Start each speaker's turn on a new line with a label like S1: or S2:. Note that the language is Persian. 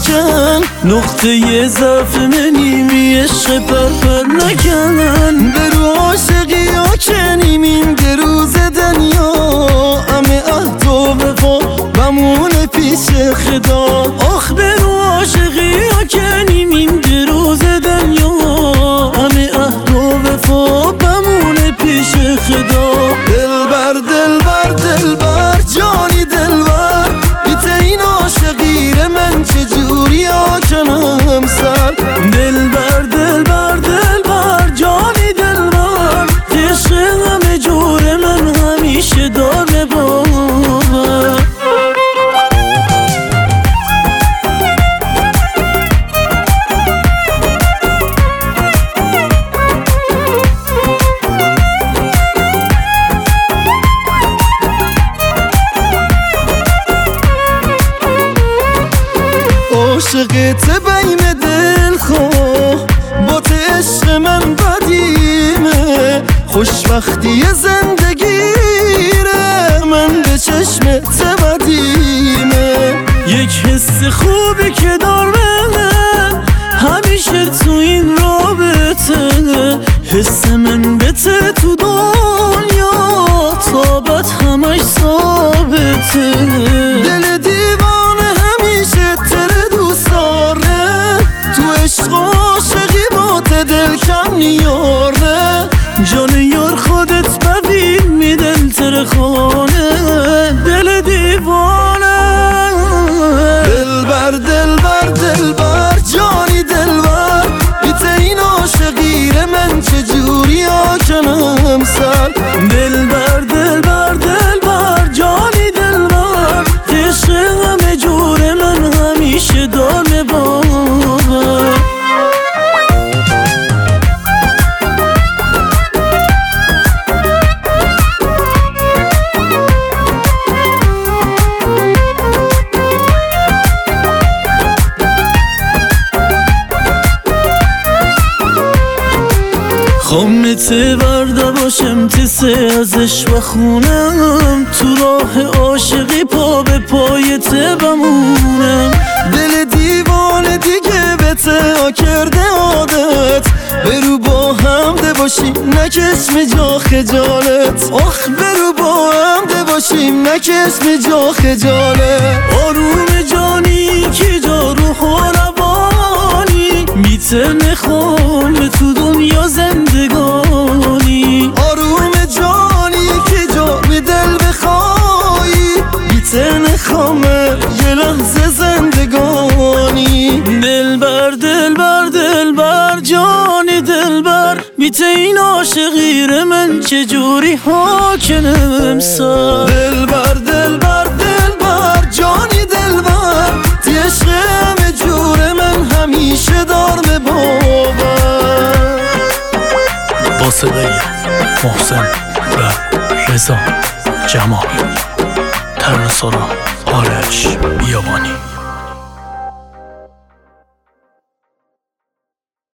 S1: نکن، نقطه ضعف منی عشق پر نکن. برو عاشقی ها کنیم این روز دنیا، همه عهد و وفا بمونه پیش خدا. آخ برو عاشقی ها کنیم این روز دنیا، همه عهد و وفا بمونه پیش خدا. دلبر دلبر دلبر جانی دلبر، بیت این عاشقیر من چجوری آکنم سر. دلبر دلبر دلبر جانی دلبر، عشق همه جور من همیشه داره باور. عاشقت بیم دل خواه، با ته عشق من قدیمه، خوشبختی زندگیره من به چشمت بدیمه. یک حس خوبی که دارم همیشه تو این رابطه، حس من بته تو دنیا تابت همش ثابته. دل دیوانه همیشه تره دوست داره، تو عشق عاشقی با ته دل کم نیاره. جان یار خودت ببین می دل تره خانه، دل دیوانه. دلبر دلبر دلبر جانی دلبر، بیت این عاشقیر من چجوری آکنم سر. دلبر دلبر دلبر جانی دلبر، عشق همه جور من همیشه داره باور. خامت ورده باشم تسه ازش بخونم، تو راه عاشقی پا به پایت بمونم. دل دیوانه دیگه به ته کرده عادت، برو با هم ده باشیم نکشم جا خجالت. آخ برو با هم ده باشیم نکشم جا خجالت. آروم جانی که جا روح و روانی، میته نخوام تو دنیا زندگانی. آروم جانی که جا به دل بخوایی، بیته نخوامه یه لحظه زندگانی. دلبر دلبر دلبر جانی دلبر، بیته این عاشقیر من چجوری حاکنم سر. دلبر دلبر دلبر جانی دلبر، تی عشق همه جور من همیشه دار به باور.
S2: با صدای محسن و رضا جمال، ترانه‌سرا آرش بیابانی.